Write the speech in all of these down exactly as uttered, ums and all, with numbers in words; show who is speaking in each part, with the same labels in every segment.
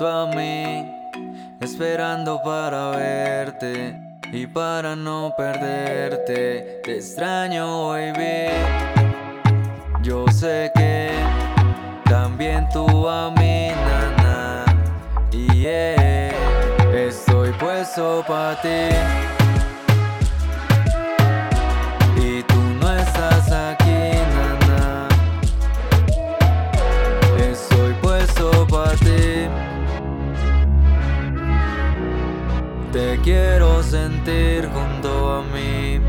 Speaker 1: junto a mí, esperando para verte y para no perderte. Te extraño, baby. Yo sé que también tú a mí, nana. Y yeah, estoy puesto pa' ti. Y tú no estás aquí, nana. Estoy puesto pa' ti. Te quiero sentir junto a mí.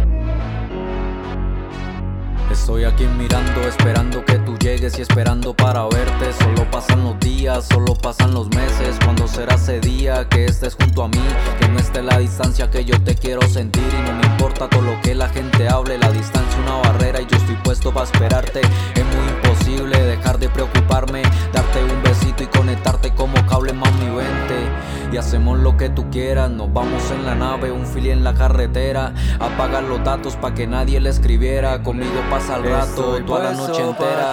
Speaker 1: Estoy aquí mirando, esperando que tú llegues y esperando para verte. Solo pasan los días, solo pasan los meses. ¿Cuándo será ese día que estés junto a mí? Que no esté la distancia, que yo te quiero sentir. Y no me importa todo lo que la gente hable. La distancia una barrera y yo estoy puesto para esperarte. Es muy imposible dejar de preocuparme, darte un besito y conectarte como cable, mami, vente. Y hacemos lo que tú quieras, nos vamos en la nave, un fili en la carretera. Apagar los datos pa' que nadie le escribiera. Conmigo pasa el rato, toda la noche entera.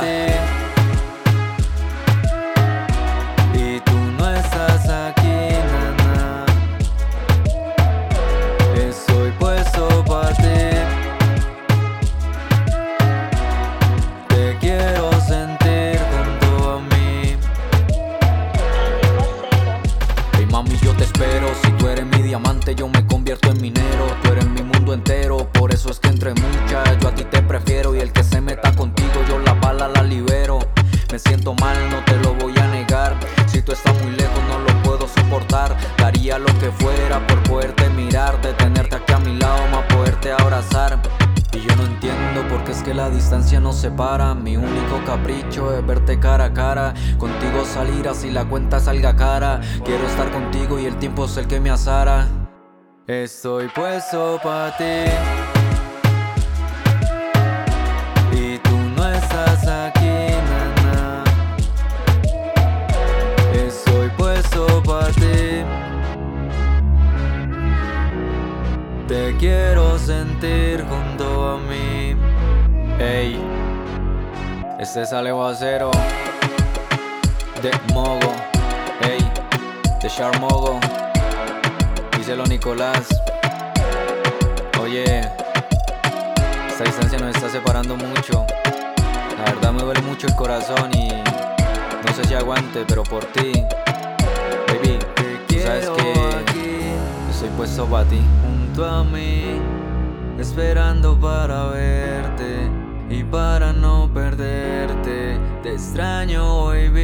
Speaker 1: Y tú no estás aquí, nana. Estoy puesto pa' ti. Te quiero sentir junto a mí. Hey mami, yo te espero. Si tú eres mi diamante, yo me convierto en minero. Tú eres mi mundo entero, por eso es que entre muchas yo a ti te prefiero. Y el que se meta contigo, yo la bala la libero. Me siento mal, no te lo voy a negar. Si tú estás muy lejos, no lo puedo soportar. Daría lo que fuera por poderte mirar, de tenerte aquí a mi lado, más poderte abrazar. Y yo no entiendo por qué es que la distancia nos separa. Mi único capricho es verte cara a cara. Contigo salir así la cuenta salga cara. Quiero estar contigo y el tiempo es el que me azara. Estoy puesto pa' ti. Y tú no estás aquí, nana. Estoy puesto pa' ti. Te quiero sentir junto a mí. Ey, este es Aguacero de Mogo. Ey, de Charmogo. Díselo Nicolás. Oye, esta distancia nos está separando mucho. La verdad me duele mucho el corazón y no sé si aguante, pero por ti, baby, tú sabes que yo estoy puesto para ti. Junto a mí, esperando para verte y para no perderte. Te extraño, baby.